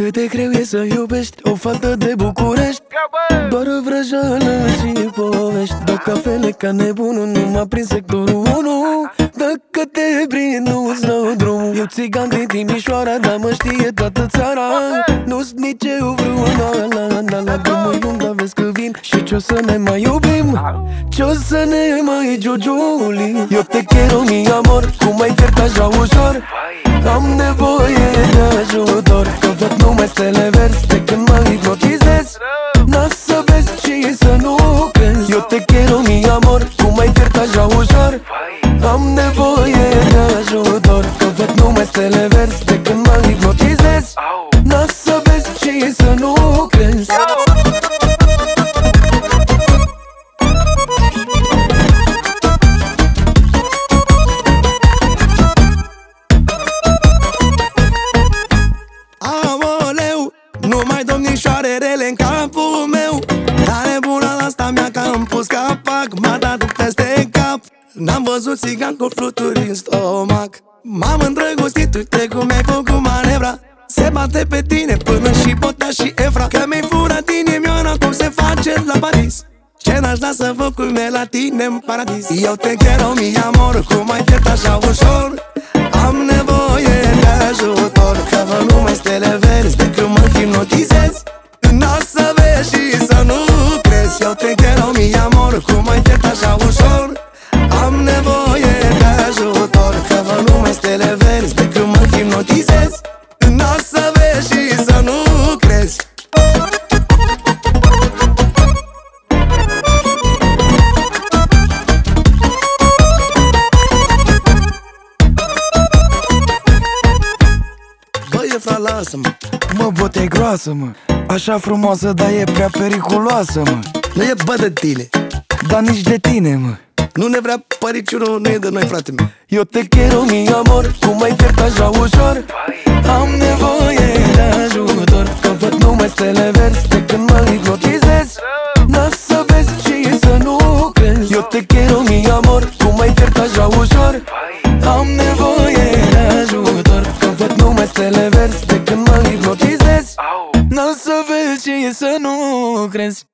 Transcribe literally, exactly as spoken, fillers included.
Cât de greu e să iubești o fată de București. Doar o vrăjeală și povești. Dau cafele ca nebunul numai prin sectorul unu. Dacă te prind, nu-ți dau drum. Eu țigan din Timișoara, dar mă știe toată țara. Nu-s nici eu vreuna la, la, la drumul lung, dar vezi că vin. Și ce-o să ne mai iubim, ce-o să ne mai giugiulim. Eu te quiero, mi amor, cum ai pierd așa ușor. Am nevoie de ajutor, că văd numai stele verzi de când mă hipnotizez. N-a să vezi și să nu crezi. Eu te quiero, mi amor, cum ai pierd așa ușor. Am nevoie de ajutor, că văd numai stele verzi de când mă hipnotizez. N-a să vezi și să nu crezi. Nu mai domnișoarele în capul meu. Dar nebuna asta mea că am pus capac. M-a dat peste cap. N-am văzut țigan cu fluturi în stomac. M-am îndrăgostit, uite cum ai făcut manevra. Se bate pe tine până și Botea și Efra. Că mi-ai furat inimioara cum se face la Paris. Ce n-aș da să vă culme la tine în paradis. Eu te quiero, mi amor, cum ai pierd așa ușor. Am nevoie de ajutor, că vă numai stele verzi de când mă hipnotizez. N-o să vezi și să nu crezi. Eu te quiero, mi amor, cum ai pierd așa ușor. Am nevoie de ajutor, că vă numai stele verzi de când mă hipnotizez. N-o să vezi și să nu crezi. Efra, lasă-mă. Mă, Botea e groasă, mă. Așa frumoasă, dar e prea periculoasă, mă. Nu e bă de tine, dar nici de tine, mă. Nu ne vrea păriciunul, nu e de noi, frate meu. Eu te quiero, mi amor, cum ai pierd așa ușor. Am nevoie de ajutor, că văd numai stele verzi de când mă hipnotizez. N-a să vezi și să nu crezi. Eu te quiero, mi amor, cum ai pierd așa ușor. Am nevoie de ajutor, că văd numai stele verzi de când mă hipnotizez. N-o să vezi și să nu crezi.